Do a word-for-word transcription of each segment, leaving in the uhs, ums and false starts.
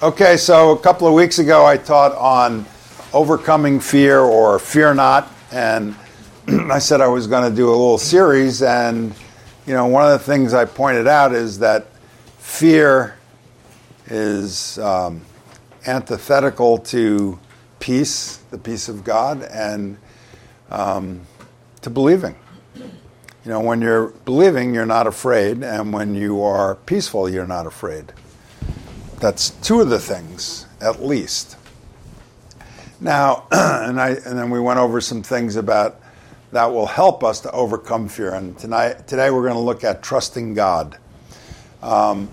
Okay, so a couple of weeks ago I taught on overcoming fear or fear not, and I said I was going to do a little series, and you know, one of the things I pointed out is that fear is um, antithetical to peace, the peace of God, and um, to believing. You know, when you're believing, you're not afraid, and when you are peaceful, you're not afraid. That's two of the things, at least. Now, and I and then we went over some things about that will help us to overcome fear. And tonight, today, we're going to look at trusting God. Um,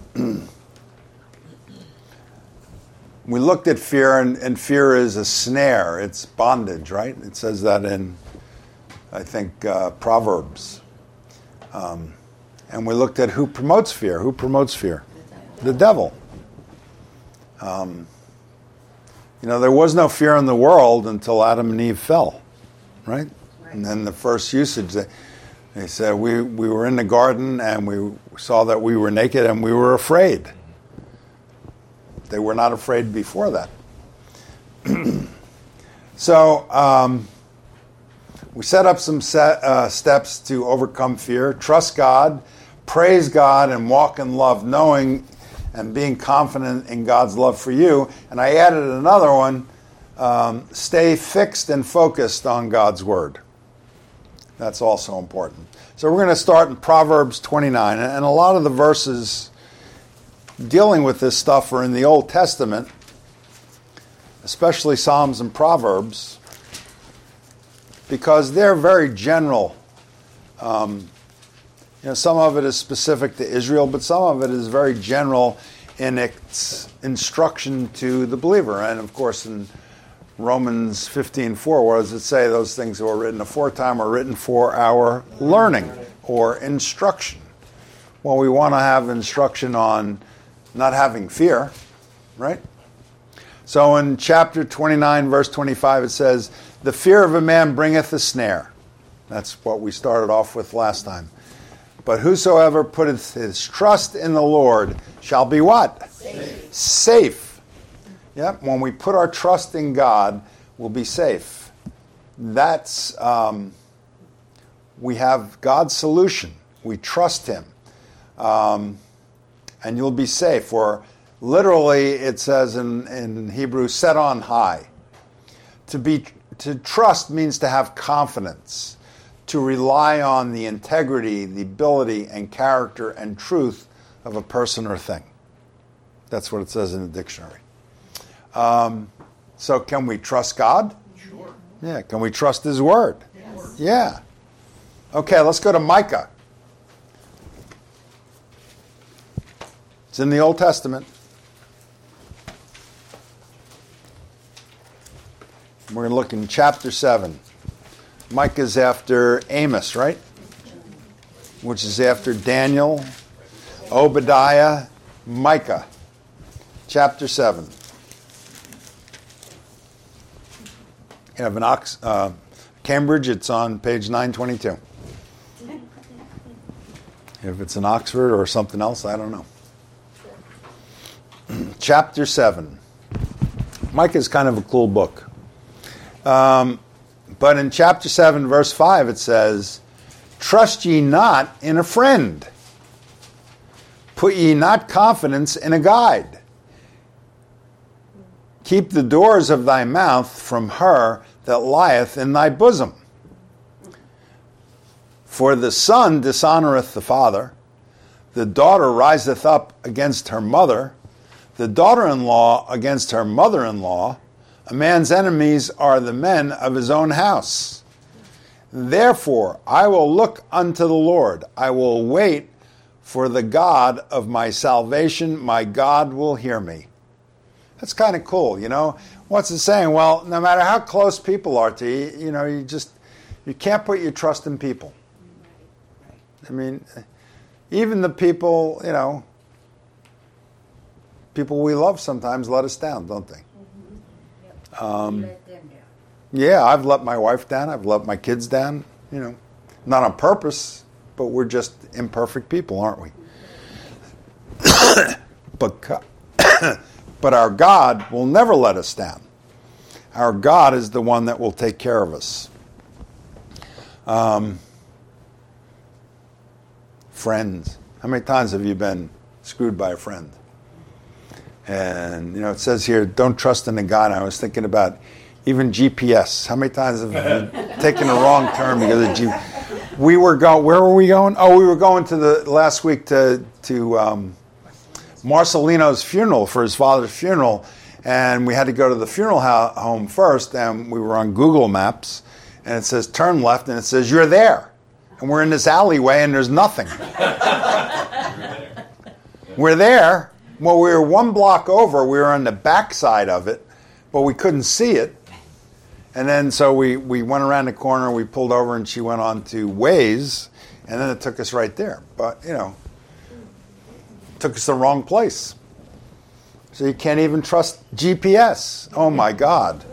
we looked at fear, and, and fear is a snare. It's bondage, right? It says that in, I think, uh, Proverbs. Um, and we looked at who promotes fear. Who promotes fear? The devil. Um, you know, there was no fear in the world until Adam and Eve fell, right? right. And then the first usage, they, they said we, we were in the garden and we saw that we were naked and we were afraid. They were not afraid before that. so um, we set up some set, uh, steps to overcome fear. Trust God, praise God, and walk in love, knowing and being confident in God's love for you. And I added another one, um, stay fixed and focused on God's word. That's also important. So we're going to start in Proverbs twenty-nine. And a lot of the verses dealing with this stuff are in the Old Testament, especially Psalms and Proverbs, because they're very general. Um, You know, some of it is specific to Israel, but some of it is very general in its instruction to the believer. And of course, in Romans fifteen four, what does it say? Those things that were written aforetime are written for our learning or instruction. Well, we want to have instruction on not having fear, right? So in chapter twenty-nine, verse twenty-five, it says, "The fear of a man bringeth a snare." That's what we started off with last time. But whosoever putteth his trust in the Lord shall be what? Safe. Safe. Yep. When we put our trust in God, we'll be safe. That's, um, we have God's solution. We trust Him. Um, and you'll be safe. Or literally, it says in, in Hebrew, set on high. To be, to trust means to have confidence. To rely on the integrity, the ability, and character and truth of a person or thing. That's what it says in the dictionary. Um, so can we trust God? Sure. Yeah. Can we trust His Word? Yes. Yeah. Okay, let's go to Micah. It's in the Old Testament. We're going to look in chapter seven. Micah's after Amos, right? Which is after Daniel, Obadiah, Micah. Chapter seven. You have an Ox, uh, Cambridge, it's on page nine twenty-two. If it's in Oxford or something else, I don't know. Chapter seven. Micah is kind of a cool book. Um... But in chapter seven, verse five, it says, "Trust ye not in a friend. Put ye not confidence in a guide. Keep the doors of thy mouth from her that lieth in thy bosom. For the son dishonoreth the father, the daughter riseth up against her mother, the daughter-in-law against her mother-in-law. A man's enemies are the men of his own house. Therefore, I will look unto the Lord. I will wait for the God of my salvation. My God will hear me." That's kind of cool, you know. What's it saying? Well, no matter how close people are to you, you know, you just, you can't put your trust in people. I mean, even the people, you know, people we love sometimes let us down, don't they? Um, yeah, I've let my wife down. I've let my kids down. You know, not on purpose, but we're just imperfect people, aren't we? but But our God will never let us down. Our God is the one that will take care of us. Um, friends. How many times have you been screwed by a friend? And, you know, it says here, don't trust in a God. I was thinking about even G P S. How many times have you taken a wrong turn because of G P S? We were going, where were we going? Oh, we were going to the, last week to, to um, Marcelino's funeral, for his father's funeral. And we had to go to the funeral ho- home first, and we were on Google Maps, and it says turn left, and it says you're there. And we're in this alleyway, and there's nothing. We're there. Well, we were one block over. We were on the back side of it, but we couldn't see it. And then so we, we went around the corner, we pulled over, and she went on to Waze, and then it took us right there. But, you know, it took us the wrong place. So you can't even trust G P S. Oh, my God.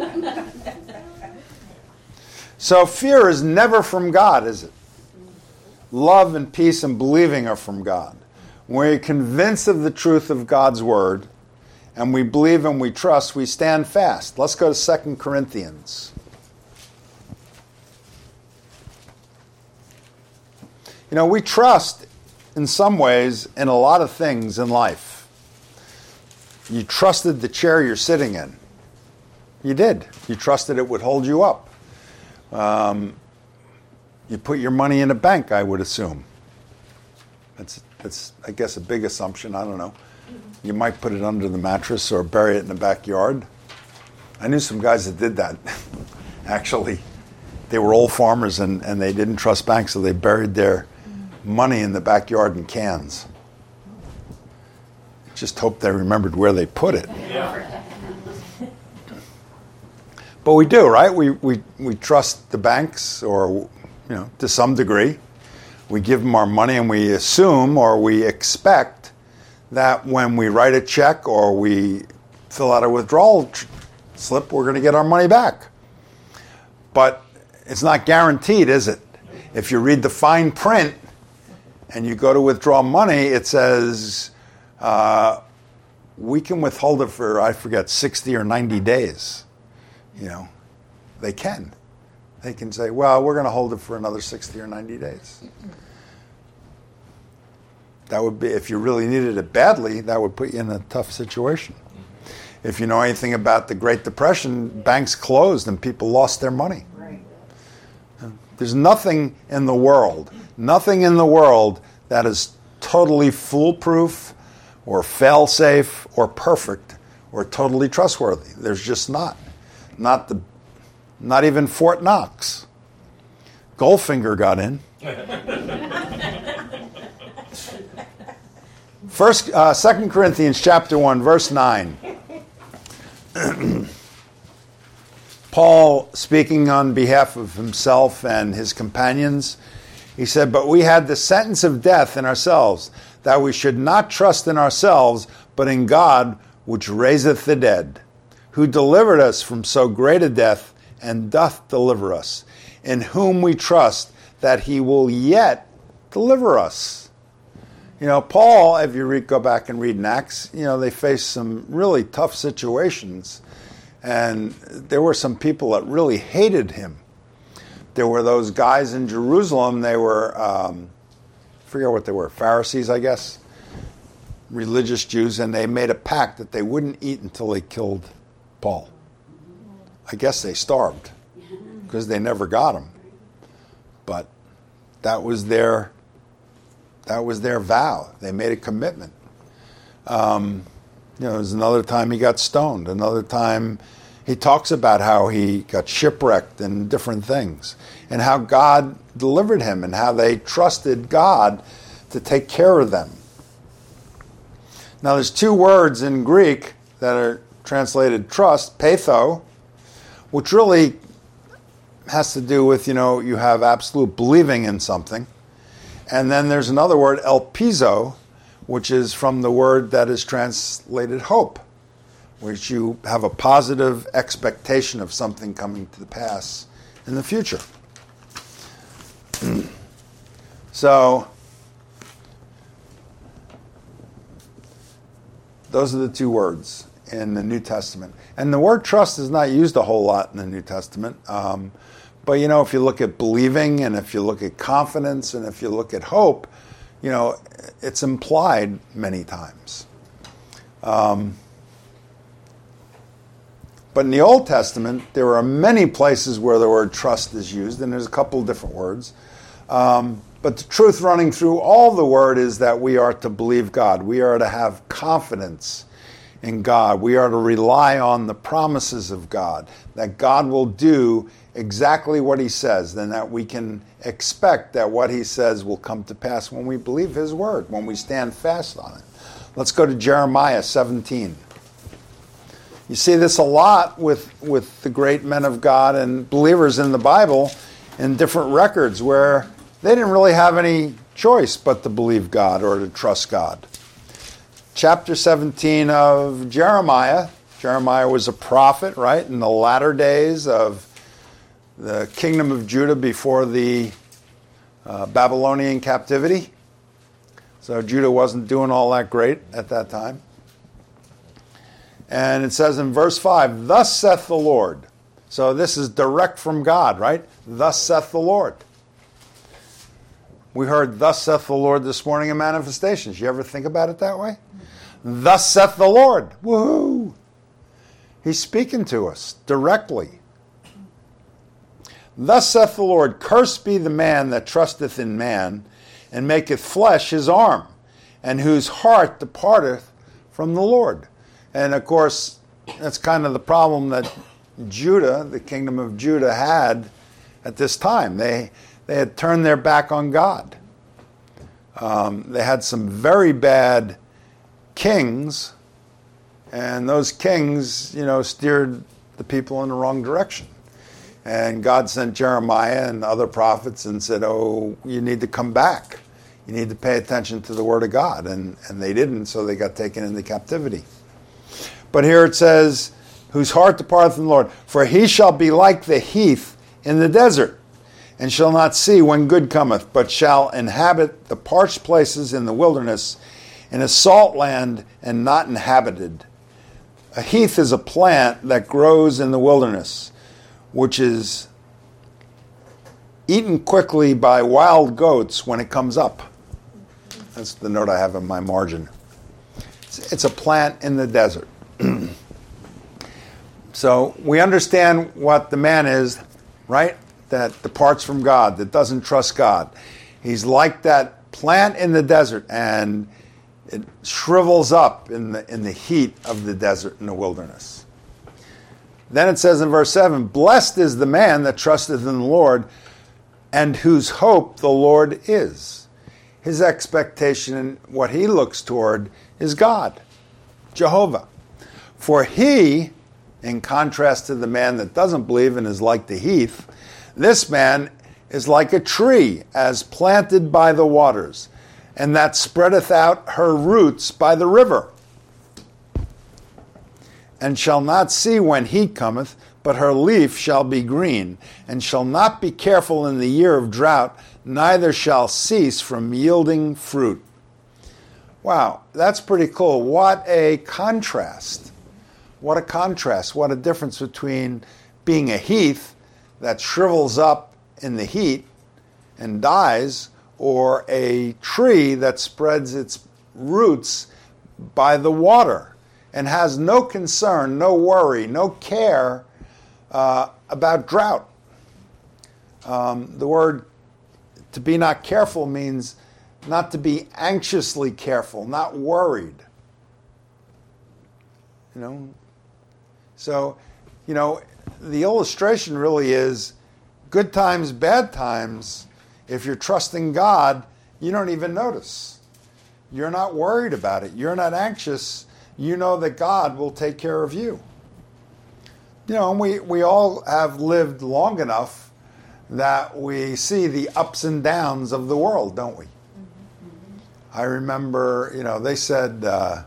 So fear is never from God, is it? Love and peace and believing are from God. When we're convinced of the truth of God's word, and we believe and we trust, we stand fast. Let's go to Second Corinthians. You know, we trust in some ways in a lot of things in life. You trusted the chair you're sitting in. You did. You trusted it would hold you up. Um, you put your money in a bank, I would assume. That's, that's, I guess, a big assumption. I don't know. You might put it under the mattress or bury it in the backyard. I knew some guys that did that. Actually, they were old farmers and, and they didn't trust banks, so they buried their money in the backyard in cans. Just hope they remembered where they put it. Yeah. But we do, right? We, we we trust the banks, or, you know, to some degree. We give them our money and we assume or we expect that when we write a check or we fill out a withdrawal tr- slip, we're going to get our money back. But it's not guaranteed, is it? If you read the fine print and you go to withdraw money, it says uh, we can withhold it for, I forget, sixty or ninety days. You know, they can. They can say, well, we're going to hold it for another sixty or ninety days. That would be, if you really needed it badly, that would put you in a tough situation. If you know anything about the Great Depression, banks closed and people lost their money. Right. There's nothing in the world, nothing in the world that is totally foolproof or fail-safe or perfect or totally trustworthy. There's just not. Not the, not even Fort Knox. Goldfinger got in. First, uh, Second Corinthians chapter one, verse nine. Paul, speaking on behalf of himself and his companions, he said, "But we had the sentence of death in ourselves, that we should not trust in ourselves, but in God, which raiseth the dead, who delivered us from so great a death, and doth deliver us, in whom we trust that he will yet deliver us." You know, Paul, if you read, go back and read in Acts, you know, they faced some really tough situations. And there were some people that really hated him. There were those guys in Jerusalem, they were, um, I forget what they were, Pharisees, I guess, religious Jews, and they made a pact that they wouldn't eat until they killed Paul. I guess they starved because they never got him. But that was their that was their vow. They made a commitment. Um, you know, there's another time he got stoned. Another time he talks about how he got shipwrecked and different things, and how God delivered him, and how they trusted God to take care of them. Now, there's two words in Greek that are translated trust, peitho, which really has to do with, you know, you have absolute believing in something. And then there's another word, elpizo, which is from the word that is translated hope, which you have a positive expectation of something coming to the pass in the future. So, Those are the two words in the New Testament. And the word trust is not used a whole lot in the New Testament. Um, but, you know, if you look at believing and if you look at confidence and if you look at hope, you know, it's implied many times. Um, but in the Old Testament, there are many places where the word trust is used, and there's a couple of different words. Um, but the truth running through all the word is that we are to believe God. We are to have confidence in God. We are to rely on the promises of God, that God will do exactly what he says, and that we can expect that what he says will come to pass when we believe his word, when we stand fast on it. Let's go to Jeremiah seventeen. You see this a lot with, with the great men of God and believers in the Bible in different records where they didn't really have any choice but to believe God or to trust God. Chapter seventeen of Jeremiah. Jeremiah was a prophet, right, in the latter days of the kingdom of Judah before the uh, Babylonian captivity. So Judah wasn't doing all that great at that time. And it says in verse five, "Thus saith the Lord." So this is direct from God, right? "Thus saith the Lord." We heard "Thus saith the Lord" this morning in Manifestations. You ever think about it that way? "Thus saith the Lord." Woohoo! He's speaking to us directly. "Thus saith the Lord, cursed be the man that trusteth in man, and maketh flesh his arm, and whose heart departeth from the Lord." And of course, that's kind of the problem that Judah, the kingdom of Judah, had at this time. They they had turned their back on God. Um, they had some very bad kings, and those kings, you know, steered the people in the wrong direction. And God sent Jeremiah and other prophets and said, "Oh, you need to come back. You need to pay attention to the word of God." And, and they didn't, so they got taken into captivity. But here it says, "Whose heart departeth from the Lord, for he shall be like the heath in the desert, and shall not see when good cometh, but shall inhabit the parched places in the wilderness, in a salt land and not inhabited." A heath is a plant that grows in the wilderness, which is eaten quickly by wild goats when it comes up. That's the note I have in my margin. It's, it's a plant in the desert. So we understand what the man is, right? That departs from God, that doesn't trust God. He's like that plant in the desert, and it shrivels up in the in the heat of the desert in the wilderness. Then it says in verse seven, "Blessed is the man that trusteth in the Lord, and whose hope the Lord is." His expectation and what he looks toward is God, Jehovah. "For he," in contrast to the man that doesn't believe and is like the heath, "this man is like a tree as planted by the waters, and that spreadeth out her roots by the river, and shall not see when heat cometh, but her leaf shall be green, and shall not be careful in the year of drought, neither shall cease from yielding fruit." Wow, that's pretty cool. What a contrast. What a contrast. What a difference between being a heath that shrivels up in the heat and dies, or a tree that spreads its roots by the water and has no concern, no worry, no care uh, about drought. Um, the word to be not careful means not to be anxiously careful, not worried. You know? So, you know, the illustration really is good times, bad times. If you're trusting God, you don't even notice. You're not worried about it. You're not anxious. You know that God will take care of you. You know, and we, we all have lived long enough that we see the ups and downs of the world, don't we? I remember, you know, they said, uh,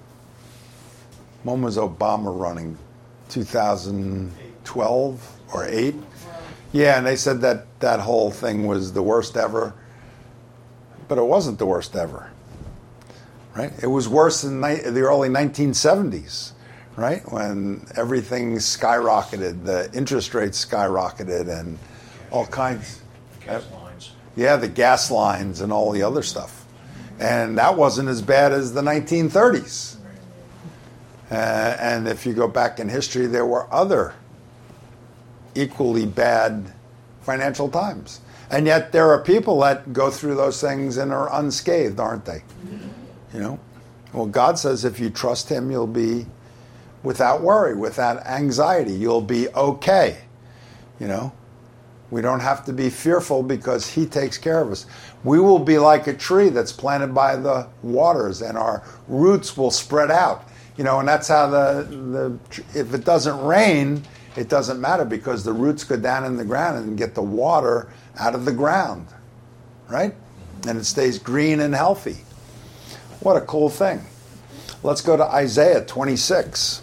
when was Obama running? two thousand twelve or eight? Yeah, and they said that that whole thing was the worst ever. But it wasn't the worst ever. right? It was worse in ni- the early nineteen seventies, right? When everything skyrocketed, the interest rates skyrocketed and all kinds. Gas lines. Yeah, the gas lines and all the other stuff. And that wasn't as bad as the nineteen thirties. Uh, and if you go back in history, there were other equally bad financial times. And yet there are people that go through those things and are unscathed, aren't they? You know? Well, God says if you trust him, you'll be without worry, without anxiety. You'll be okay. You know? We don't have to be fearful because he takes care of us. We will be like a tree that's planted by the waters, and our roots will spread out. You know, and that's how the, the if it doesn't rain, it doesn't matter because the roots go down in the ground and get the water out of the ground, right? And it stays green and healthy. What a cool thing. Let's go to Isaiah twenty-six.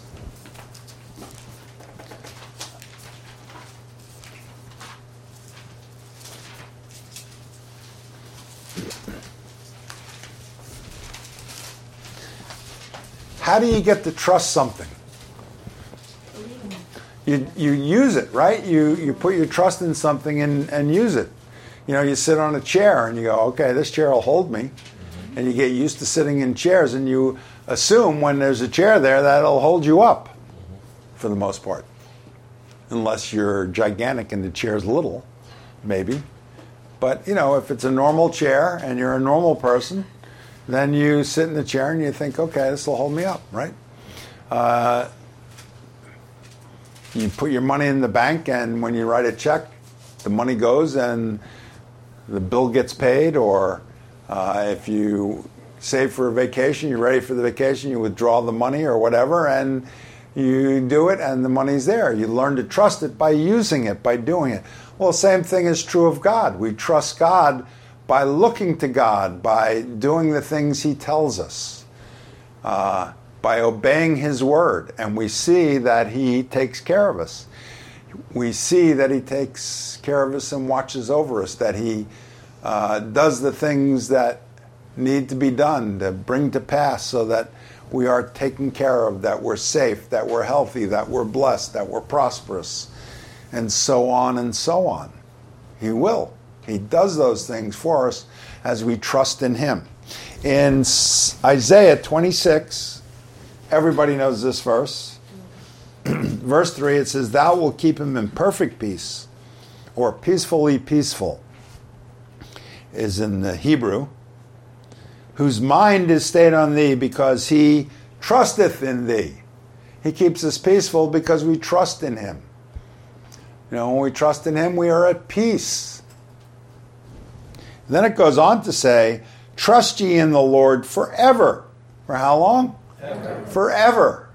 How do you get to trust something? You you use it, right? You you put your trust in something and, and use it. You know, you sit on a chair and you go, okay, this chair will hold me. And you get used to sitting in chairs and you assume when there's a chair there that it'll hold you up for the most part. Unless you're gigantic and the chair's little, maybe. But, you know, if it's a normal chair and you're a normal person, then you sit in the chair and you think, okay, this will hold me up, right? Uh, you put your money in the bank, and when you write a check, the money goes and the bill gets paid. Or uh, if you save for a vacation, you're ready for the vacation, you withdraw the money or whatever, and you do it, and the money's there. You learn to trust it by using it, by doing it. Well, the same thing is true of God. We trust God by looking to God, by doing the things he tells us, uh, by obeying his word. And we see that he takes care of us. We see that he takes care of us and watches over us, that he uh, does the things that need to be done to bring to pass so that we are taken care of, that we're safe, that we're healthy, that we're blessed, that we're prosperous, and so on and so on. He will. He does those things for us as we trust in him. In Isaiah twenty-six, everybody knows this verse. Verse three, it says, "Thou wilt keep him in perfect peace," or peacefully peaceful, is in the Hebrew, "whose mind is stayed on thee because he trusteth in thee." He keeps us peaceful because we trust in him. You know, when we trust in him, we are at peace. Then it goes on to say, "Trust ye in the Lord forever." For how long? Ever. Forever.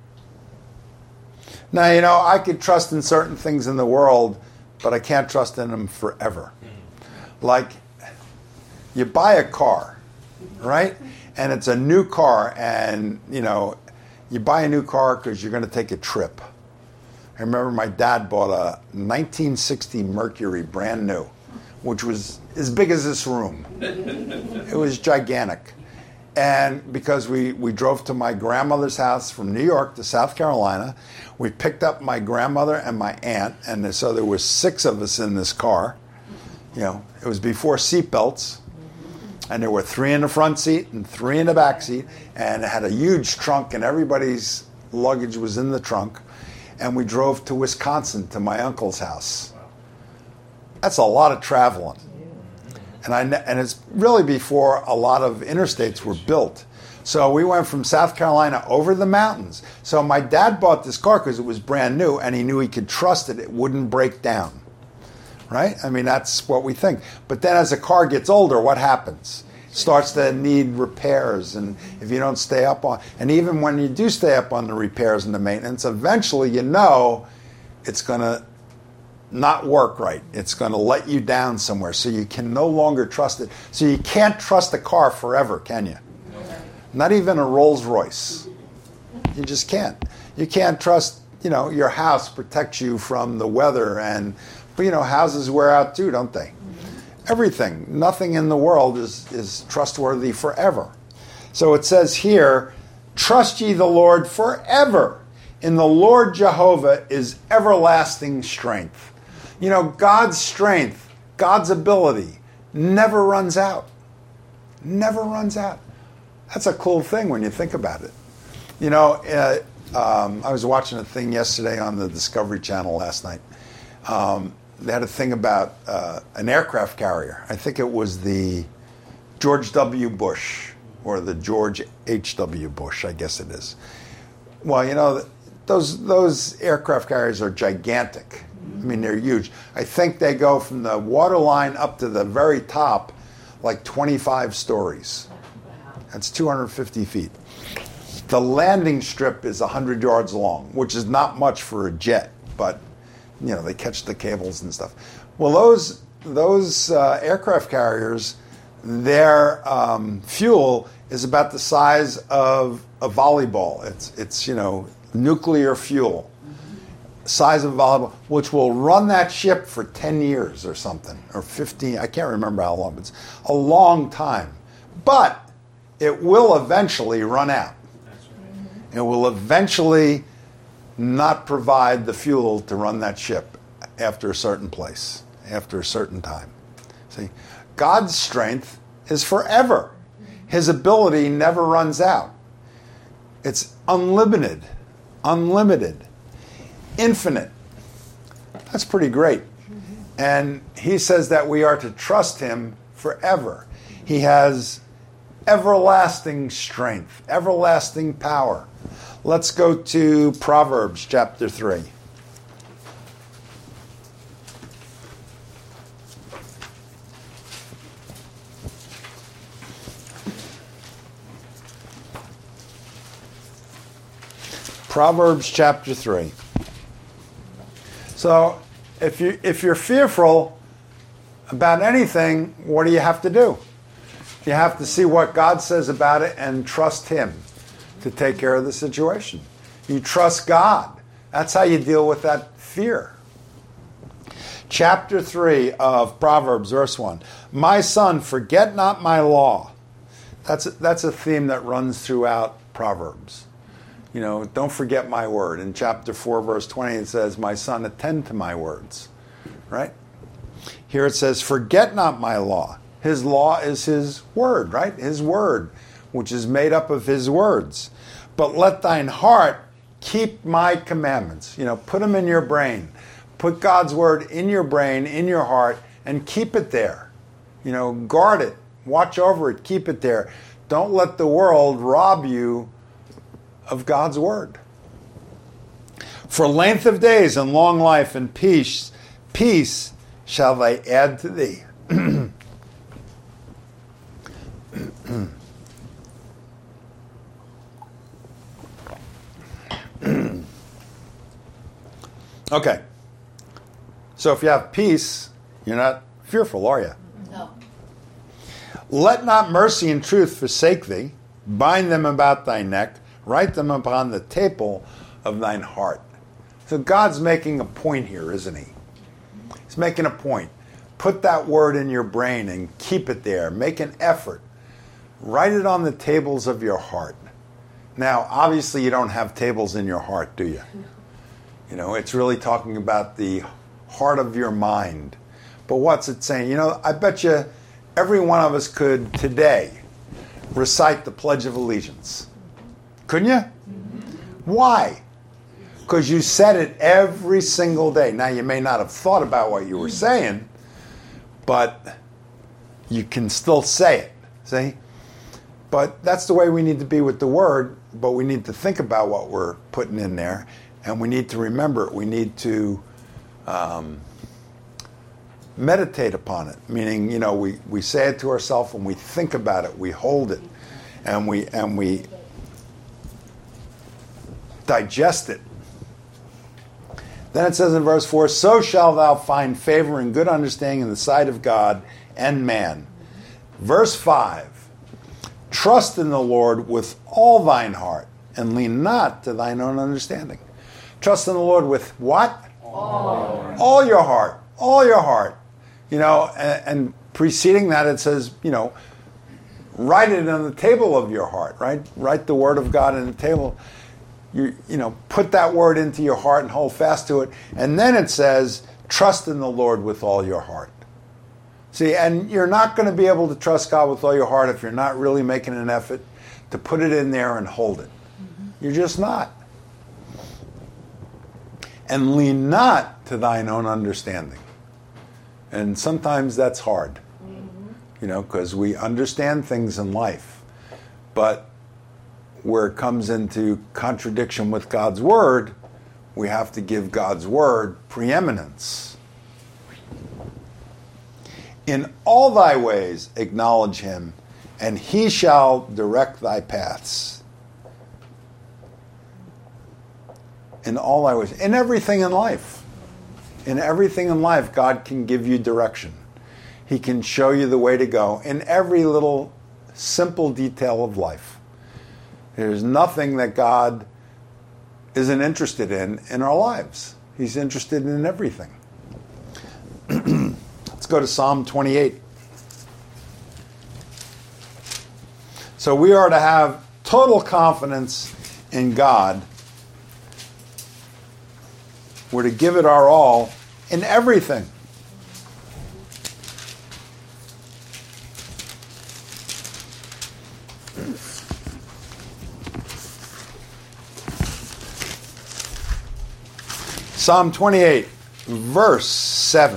Now, you know, I could trust in certain things in the world, but I can't trust in them forever. Like, you buy a car, right? And it's a new car, and, you know, you buy a new car because you're going to take a trip. I remember my dad bought a nineteen sixty Mercury, brand new, which was as big as this room. It was gigantic. And because we, we drove to my grandmother's house from New York to South Carolina, we picked up my grandmother and my aunt, and so there were six of us in this car. You know, it was before seatbelts, and there were three in the front seat and three in the back seat, and it had a huge trunk, and everybody's luggage was in the trunk. And we drove to Wisconsin to my uncle's house. That's a lot of traveling. And I and it's really before a lot of interstates were built. So we went from South Carolina over the mountains. So my dad bought this car because it was brand new, and he knew he could trust it. It wouldn't break down. Right? I mean, that's what we think. But then as a car gets older, what happens? It starts to need repairs. And if you don't stay up on, and even when you do stay up on the repairs and the maintenance, eventually you know it's going to not work right. It's going to let you down somewhere, so you can no longer trust it. So you can't trust a car forever, can you? Not even a Rolls Royce. You just can't. You can't trust, you know, your house protects you from the weather, and, but you know, houses wear out too, don't they? Everything, nothing in the world is, is trustworthy forever. So it says here, trust ye the Lord forever. In the Lord Jehovah is everlasting strength. You know, God's strength, God's ability never runs out. Never runs out. That's a cool thing when you think about it. You know, uh, um, I was watching a thing yesterday on the Discovery Channel last night. Um, they had a thing about uh, an aircraft carrier. I think it was the George W. Bush or the George H W. Bush, I guess it is. Well, you know, those those aircraft carriers are gigantic. I mean, they're huge. I think they go from the waterline up to the very top like twenty-five stories. That's two hundred fifty feet. The landing strip is one hundred yards long, which is not much for a jet, but you know, they catch the cables and stuff. Well, those those uh, aircraft carriers, their um, fuel is about the size of a volleyball. It's it's you know nuclear fuel, size of a volleyball, which will run that ship for ten years or something, or fifteen. I can't remember how long, but it's a long time. But it will eventually run out. It will eventually not provide the fuel to run that ship after a certain place, after a certain time. See, God's strength is forever. His ability never runs out. It's unlimited, unlimited, infinite. That's pretty great. And he says that we are to trust him forever. He has everlasting strength, everlasting power. Let's go to Proverbs chapter three. Proverbs chapter three. So, if you if you're fearful about anything, what do you have to do? You have to see what God says about it and trust him to take care of the situation. You trust God. That's how you deal with that fear. Chapter three of Proverbs, verse one. My son, forget not my law. That's a, that's a theme that runs throughout Proverbs. You know, don't forget my word. In chapter four, verse twenty, it says, my son, attend to my words. Right? Here it says, forget not my law. His law is his word, right? His word, which is made up of his words. But let thine heart keep my commandments. You know, put them in your brain. Put God's word in your brain, in your heart, and keep it there. You know, guard it. Watch over it. Keep it there. Don't let the world rob you of God's word. For length of days and long life and peace, peace shall they add to thee. Okay. So if you have peace, you're not fearful, are you? No. Let not mercy and truth forsake thee. Bind them about thy neck. Write them upon the table of thine heart. So God's making a point here, isn't he? He's making a point. Put that word in your brain and keep it there. Make an effort. Write it on the tables of your heart. Now, obviously you don't have tables in your heart, do you? You know, it's really talking about the heart of your mind. But what's it saying? You know, I bet you every one of us could today recite the Pledge of Allegiance. Couldn't you? Mm-hmm. Why? Because you said it every single day. Now, you may not have thought about what you were saying, but you can still say it. See? But that's the way we need to be with the Word, but we need to think about what we're putting in there, and we need to remember it. We need to um, meditate upon it, meaning, you know, we, we say it to ourselves and we think about it, we hold it, and we and we digest it. Then it says in verse four, so shalt thou find favor and good understanding in the sight of God and man. Verse five, trust in the Lord with all thine heart and lean not to thine own understanding. Trust in the Lord with what? All, all your heart. All your heart. You know, and, and preceding that it says, you know, write it on the table of your heart, right? Write the word of God in the table. You, you know, put that word into your heart and hold fast to it. And then it says, trust in the Lord with all your heart. See, and you're not going to be able to trust God with all your heart if you're not really making an effort to put it in there and hold it. Mm-hmm. You're just not. And lean not to thine own understanding. And sometimes that's hard, mm-hmm. you know, because we understand things in life. But where it comes into contradiction with God's word, we have to give God's word preeminence. In all thy ways acknowledge him, and he shall direct thy paths. In all thy ways. In everything in life. In everything in life, God can give you direction. He can show you the way to go in every little simple detail of life. There's nothing that God isn't interested in in our lives. He's interested in everything. Let's go to Psalm twenty-eight. So we are to have total confidence in God. We're to give it our all in everything. Psalm twenty-eight, verse seven.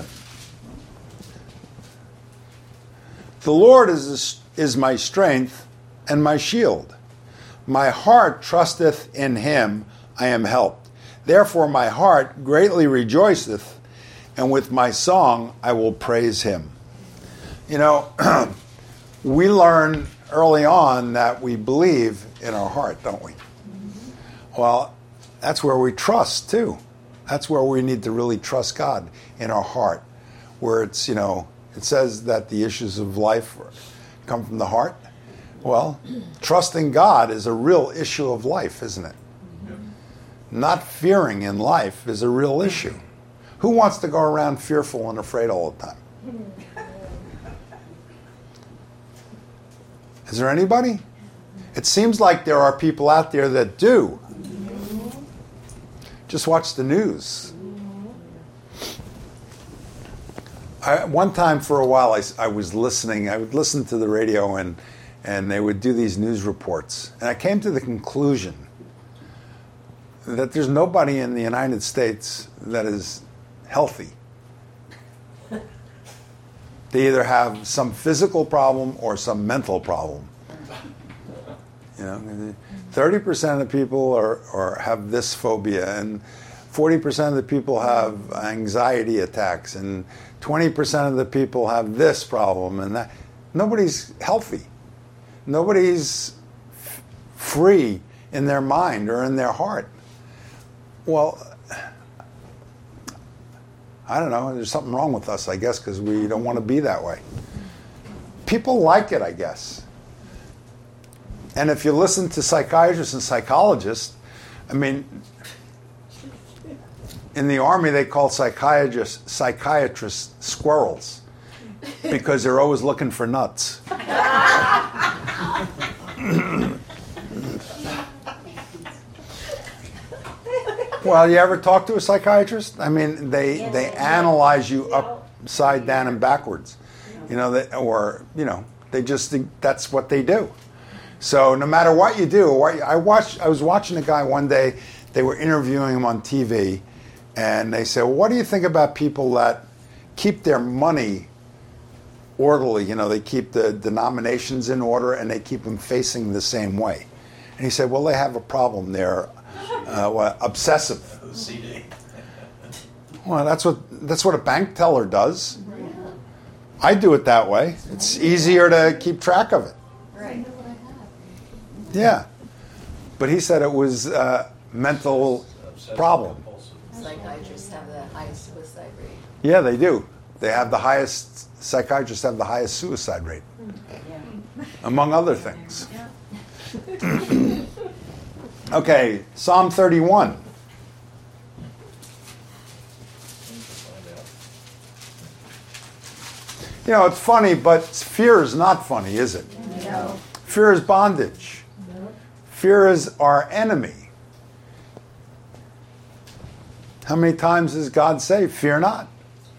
The Lord is, is my strength and my shield. My heart trusteth in him, I am helped. Therefore my heart greatly rejoiceth, and with my song I will praise him. You know, we learn early on that we believe in our heart, don't we? Well, that's where we trust too. That's where we need to really trust God, in our heart, where it's, you know, it says that the issues of life come from the heart. Well, trusting God is a real issue of life, isn't it? Not fearing in life is a real issue. Who wants to go around fearful and afraid all the time? Is there anybody? It seems like there are people out there that do. Just watch the news. I, one time for a while I, I was listening, I would listen to the radio and, and they would do these news reports. And I came to the conclusion that there's nobody in the United States that is healthy. They either have some physical problem or some mental problem. You know, thirty percent of the people are, are have this phobia, and forty percent of the people have anxiety attacks, and twenty percent of the people have this problem and that. Nobody's healthy. Nobody's f- free in their mind or in their heart. Well, I don't know. There's something wrong with us, I guess, because we don't want to be that way. People like it, I guess. And if you listen to psychiatrists and psychologists, I mean, in the Army they call psychiatrists psychiatrists squirrels because they're always looking for nuts. Well, you ever talk to a psychiatrist? I mean, they Yes, they I analyze you Yeah. upside down and backwards, you know, they, or you know, they just think that's what they do. So no matter what you do, what you, I watched, I was watching a guy one day. They were interviewing him on T V, and they said, well, "What do you think about people that keep their money orderly? You know, they keep the denominations in order and they keep them facing the same way." And he said, "Well, they have a problem. They're uh, what, obsessive." C D. Well, that's what that's what a bank teller does. I do it that way. It's easier to keep track of it. Right. Yeah, but he said it was a mental problem. Psychiatrists have the highest suicide rate. Yeah, they do. They have the highest. Psychiatrists have the highest suicide rate, Yeah. among other things. Okay, Psalm thirty-one. You know, it's funny, but fear is not funny, is it? No. No. Fear is bondage. No. Fear is our enemy. How many times does God say, fear not?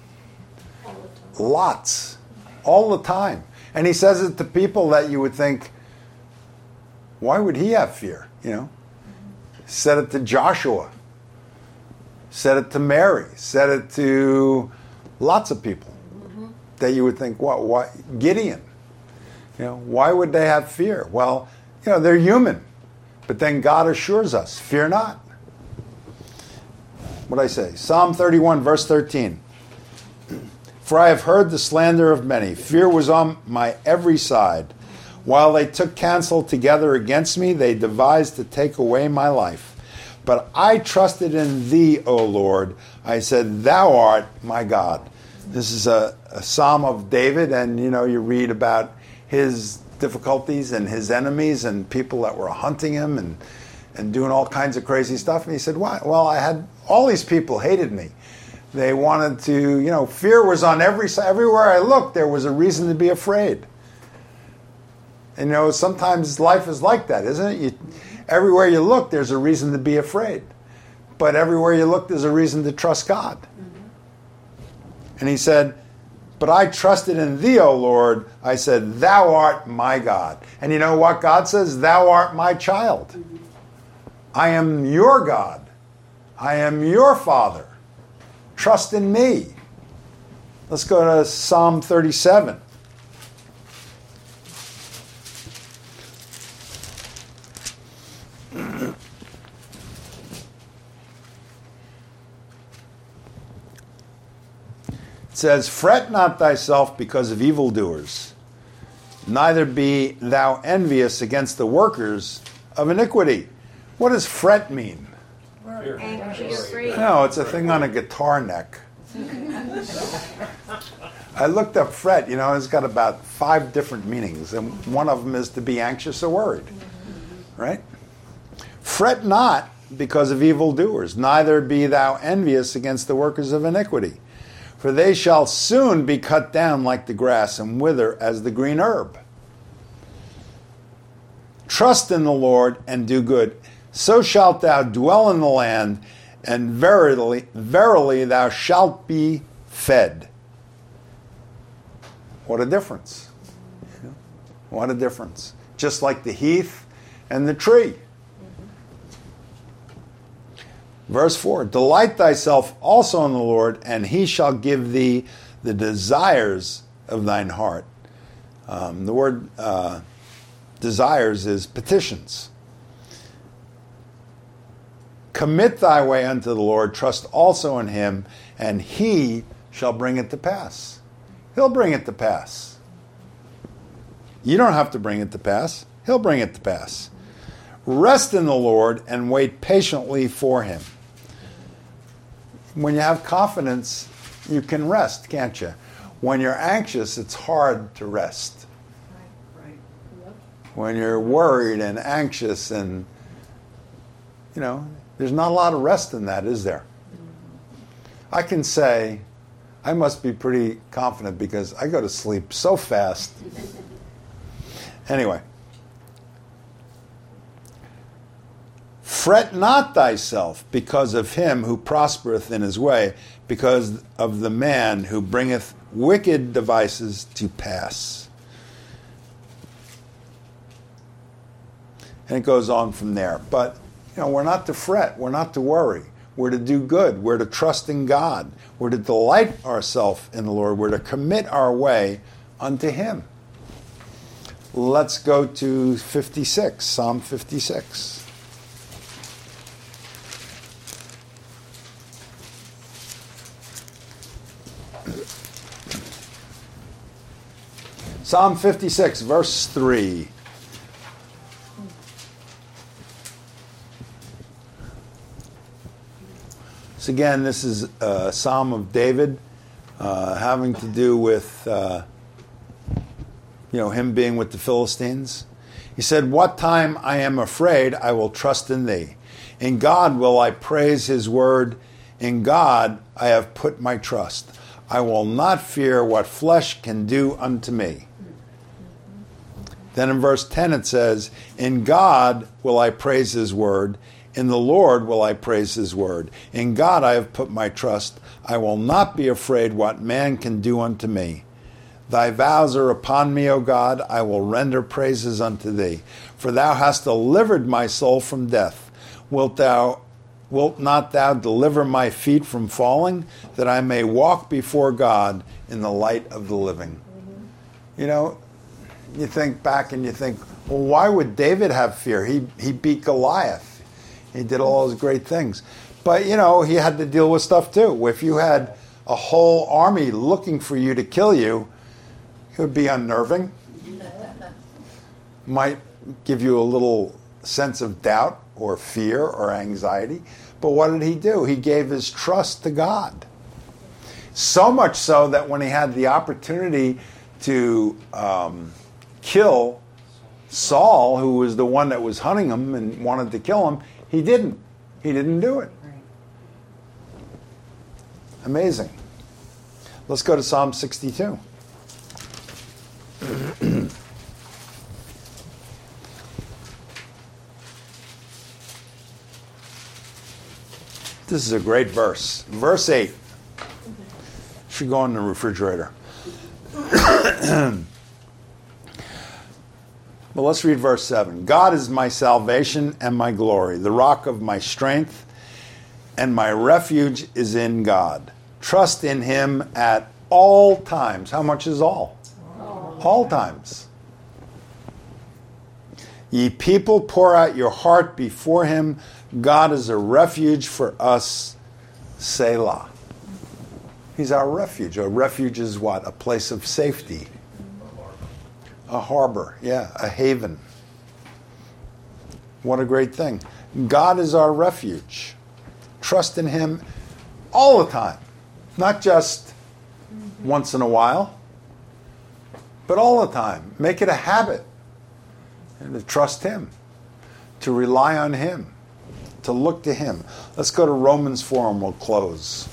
Lots. All the time. And he says it to people that you would think, why would he have fear? You know? Said it to Joshua. Said it to Mary. Said it to lots of people. Mm-hmm. That you would think, what? Why? Gideon. You know, why would they have fear? Well, you know, they're human. But then God assures us, fear not. What did I say? Psalm thirty-one, verse thirteen. For I have heard the slander of many. Fear was on my every side. While they took counsel together against me, they devised to take away my life. But I trusted in thee, O Lord. I said, thou art my God. This is a, a psalm of David, and you know, you read about his difficulties and his enemies and people that were hunting him and, and doing all kinds of crazy stuff. And he said, why? Well, I had all these people hated me. They wanted to, you know, fear was on every side. Everywhere I looked, there was a reason to be afraid. And, you know, sometimes life is like that, isn't it? You, everywhere you look, there's a reason to be afraid. But everywhere you look, there's a reason to trust God. Mm-hmm. And he said, but I trusted in thee, O Lord. I said, thou art my God. And you know what God says? Thou art my child. Mm-hmm. I am your God. I am your Father. Trust in me. Let's go to Psalm thirty-seven. It says, fret not thyself because of evildoers, neither be thou envious against the workers of iniquity. What does fret mean? We're anxious. No, it's a thing on a guitar neck. I looked up fret, you know, it's got about five different meanings, and one of them is to be anxious or worried, right? Fret not because of evildoers, neither be thou envious against the workers of iniquity. For they shall soon be cut down like the grass and wither as the green herb. Trust in the Lord and do good. So shalt thou dwell in the land, and verily, verily thou shalt be fed. What a difference. What a difference. Just like the heath and the tree. Verse four, delight thyself also in the Lord, and he shall give thee the desires of thine heart. Um, the word uh, desires is petitions. Commit thy way unto the Lord, trust also in him, and he shall bring it to pass. He'll bring it to pass. You don't have to bring it to pass. He'll bring it to pass. Rest in the Lord and wait patiently for him. When you have confidence, you can rest, can't you? When you're anxious, it's hard to rest. Right, right. Yep. When you're worried and anxious and, you know, there's not a lot of rest in that, is there? Mm-hmm. I can say, I must be pretty confident because I go to sleep so fast. Anyway. Fret not thyself because of him who prospereth in his way, because of the man who bringeth wicked devices to pass. And it goes on from there. But, you know, we're not to fret. We're not to worry. We're to do good. We're to trust in God. We're to delight ourselves in the Lord. We're to commit our way unto him. Let's go to fifty-six, Psalm fifty-six. Psalm fifty-six, verse three. So again, this is a Psalm of David, uh, having to do with, uh, you know, him being with the Philistines. He said, what time I am afraid, I will trust in thee. In God will I praise his word. In God I have put my trust. I will not fear what flesh can do unto me. Then in verse ten it says, in God will I praise his word. In the Lord will I praise his word. In God I have put my trust. I will not be afraid what man can do unto me. Thy vows are upon me, O God. I will render praises unto thee. For thou hast delivered my soul from death. Wilt thou, wilt not thou deliver my feet from falling, that I may walk before God in the light of the living? Mm-hmm. You know, you think back and you think, well, why would David have fear? He he beat Goliath. He did all those great things. But, you know, he had to deal with stuff too. If you had a whole army looking for you to kill you, it would be unnerving. Might give you a little sense of doubt or fear or anxiety. But what did he do? He gave his trust to God. So much so that when he had the opportunity to um, kill Saul, who was the one that was hunting him and wanted to kill him, he didn't. He didn't do it. Amazing. Let's go to Psalm sixty-two. This is a great verse. Verse eight. Should go in the refrigerator. But let's read verse seven. God is my salvation and my glory, the rock of my strength, and my refuge is in God. Trust in him at all times. How much is all? All, all times. Ye people, pour out your heart before him. God is a refuge for us. Selah. He's our refuge. A refuge is what? A place of safety. A harbor, yeah, a haven. What a great thing. God is our refuge. Trust in him all the time. Not just once in a while, but all the time. Make it a habit. And to trust him. To rely on him. To look to him. Let's go to Romans four and we'll close.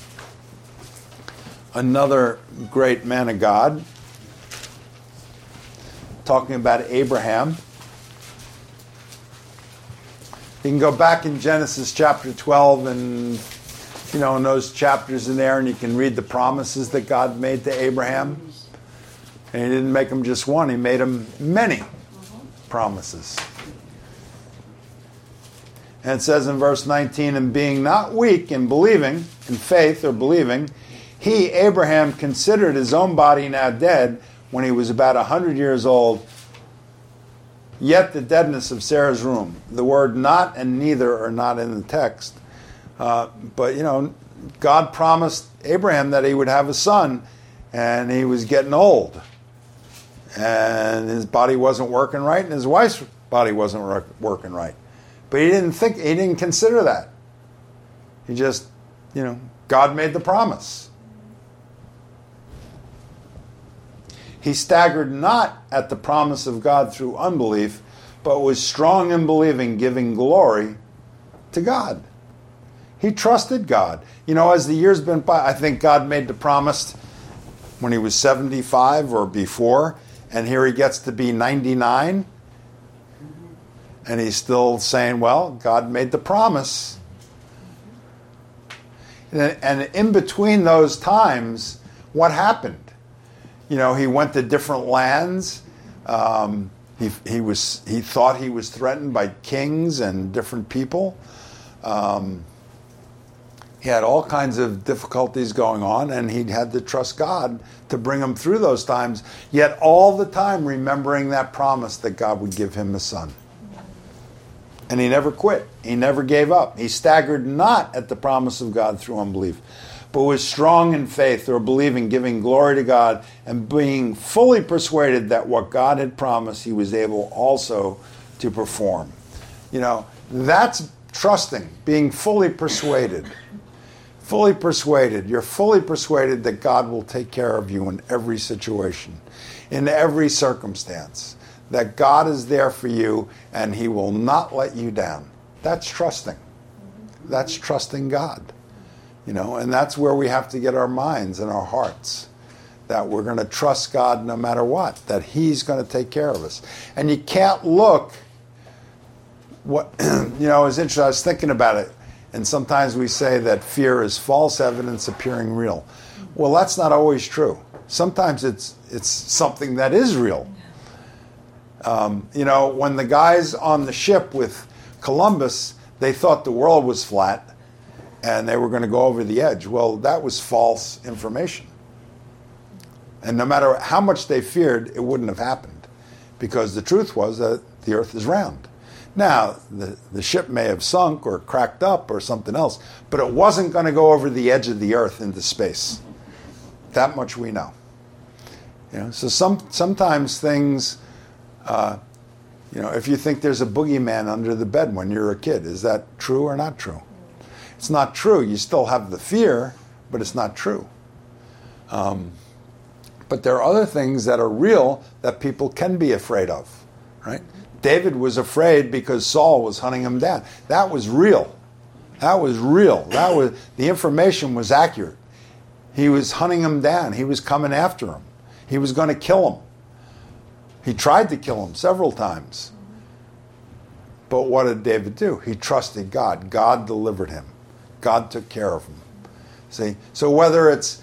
Another great man of God. Talking about Abraham. You can go back in Genesis chapter twelve and, you know, in those chapters in there, and you can read the promises that God made to Abraham. And he didn't make them just one, he made them many promises. And it says in verse nineteen, and being not weak in believing, in faith or believing, he, Abraham, considered his own body now dead when he was about a hundred years old, yet the deadness of Sarah's womb. The word not and neither are not in the text. Uh, but, you know, God promised Abraham that he would have a son, and he was getting old. And his body wasn't working right, and his wife's body wasn't work, working right. But he didn't think, he didn't consider that. He just, you know, God made the promise. He staggered not at the promise of God through unbelief, but was strong in believing, giving glory to God. He trusted God. You know, as the years went by, I think God made the promise when he was seventy-five or before, and here he gets to be ninety-nine, and he's still saying, well, God made the promise. And in between those times, what happened? You know, he went to different lands. Um, he he was he thought he was threatened by kings and different people. Um, he had all kinds of difficulties going on, and he had to trust God to bring him through those times. Yet all the time remembering that promise that God would give him a son. And he never quit. He never gave up. He staggered not at the promise of God through unbelief, but was strong in faith or believing, giving glory to God, and being fully persuaded that what God had promised, he was able also to perform. You know, that's trusting, being fully persuaded. Fully persuaded. You're fully persuaded that God will take care of you in every situation, in every circumstance. That God is there for you and he will not let you down. That's trusting. That's trusting God. You know, and that's where we have to get our minds and our hearts. that we're going to trust God no matter what, that he's going to take care of us. And you can't look, what you know, it's interesting, I was thinking about it, and sometimes we say that fear is false evidence appearing real. Well, that's not always true. Sometimes it's it's something that is real. Um, you know, when the guys on the ship with Columbus, they thought the world was flat and they were going to go over the edge. Well, that was false information. And no matter how much they feared, it wouldn't have happened, because the truth was that the earth is round. Now, the, the ship may have sunk or cracked up or something else, but it wasn't going to go over the edge of the earth into space. That much we know. You know, so some sometimes things, uh, you know, if you think there's a boogeyman under the bed when you're a kid, is that true or not true? It's not true. You still have the fear, but it's not true. Um, but there are other things that are real that people can be afraid of, right? David was afraid because Saul was hunting him down. That was real. That was real. That was, the information was accurate. He was hunting him down. He was coming after him. He was going to kill him. He tried to kill him several times. But what did David do? He trusted God. God delivered him. God took care of him. See? So whether it's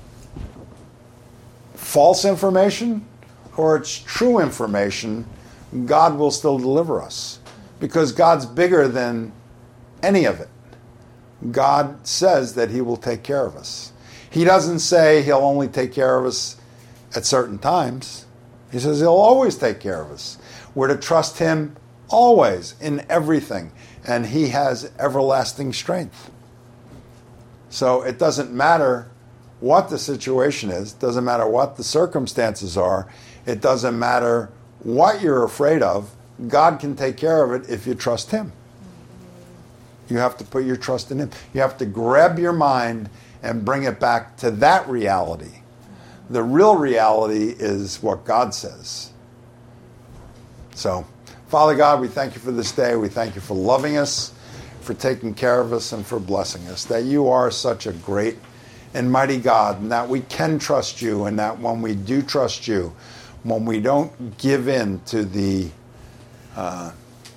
false information or it's true information, God will still deliver us, because God's bigger than any of it. God says that he will take care of us. He doesn't say he'll only take care of us at certain times. He says he'll always take care of us. We're to trust him always in everything, and he has everlasting strength. So it doesn't matter what the situation is, it doesn't matter what the circumstances are, it doesn't matter what you're afraid of, God can take care of it if you trust him. You have to put your trust in him. You have to grab your mind and bring it back to that reality. The real reality is what God says. So, Father God, we thank you for this day. We thank you for loving us, for taking care of us, and for blessing us. That you are such a great and mighty God, and that we can trust you, and that when we do trust you, when we don't give in to the uh,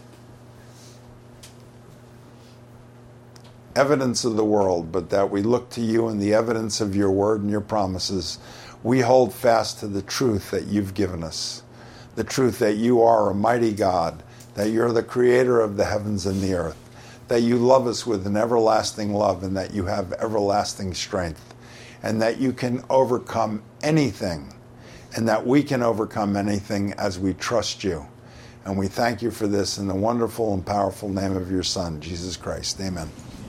evidence of the world, but that we look to you and the evidence of your word and your promises, we hold fast to the truth that you've given us. The truth that you are a mighty God, that you're the creator of the heavens and the earth, that you love us with an everlasting love, and that you have everlasting strength, and that you can overcome anything, and that we can overcome anything as we trust you. And we thank you for this in the wonderful and powerful name of your Son, Jesus Christ. Amen.